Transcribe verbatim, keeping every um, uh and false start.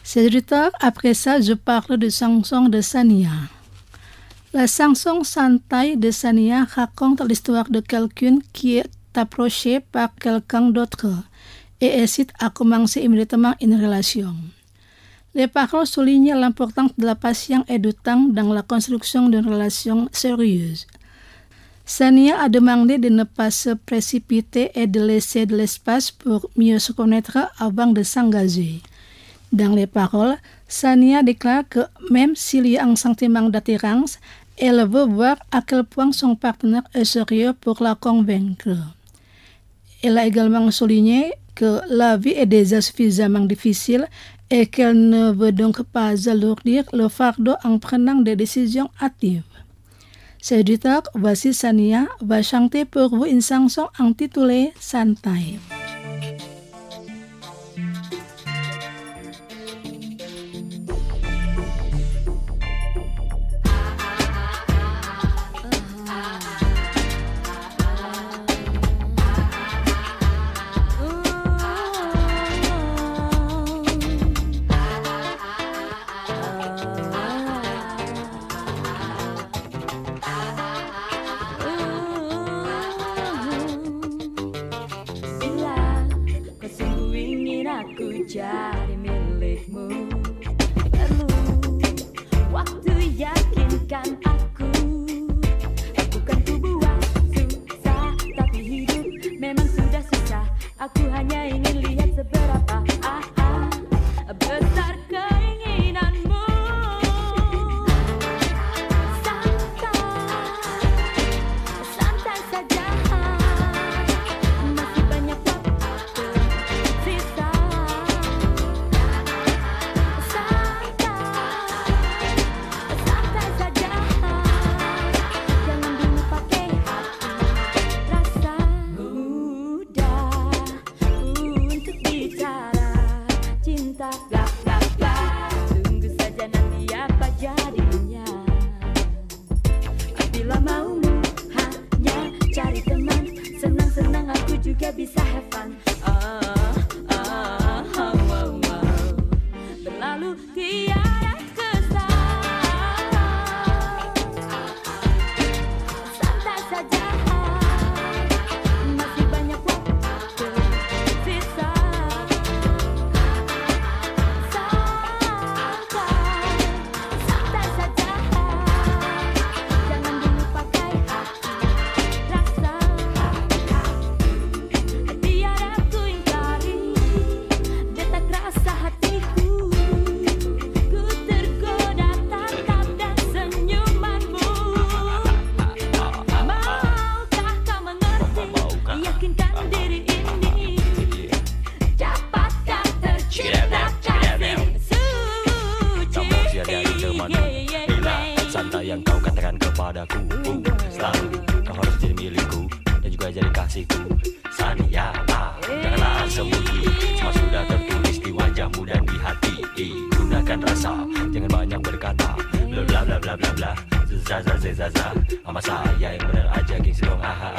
Serviteur, après ça, je parle de chanson de Sania. La chanson Santai de Sania raconte l'histoire de quelqu'un qui est approché par quelqu'un d'autre et hésite à commencer immédiatement une relation. Les paroles soulignent l'importance de la patience et du temps dans la construction d'une relation sérieuse. Sania a demandé de ne pas se précipiter et de laisser de l'espace pour mieux se connaître avant de s'engager. Dans les paroles, Sania déclare que même s'il y a un sentiment d'attirance, elle veut voir à quel point son partenaire est sérieux pour la convaincre. Elle a également souligné que la vie est déjà suffisamment difficile et qu'elle ne veut donc pas alourdir le fardeau en prenant des décisions hâtives. Chers auditeurs, voici Sania va chanter pour vous une chanson intitulée Santai. Jadi milikmu, perlu waktu yakinkan aku. Bukan ku buat susah, tapi hidup memang sudah susah. Aku hanya ingin lihat seberapa ah, ah, besar keinginanmu. Santai, santai saja, masih banyak waktu sisa. Juga bisa have fun. Ah, ah, ah, wow, wow. Berlalu tiada kesan. Santai saja, masih banyak waktu sisa. Santai, santai saja, jangan dulu pakai hati rasa. Santai yang kau katakan kepadaku, selalu kau harus jadi milikku dan juga jadi kasihku. Sania, ah, janganlah sembunyi, semua sudah tertulis di wajahmu dan di hati. Gunakan rasa, jangan banyak berkata. Bla bla bla bla bla bla, zaza zaza, sama saya yang benar aja geng sedong, aha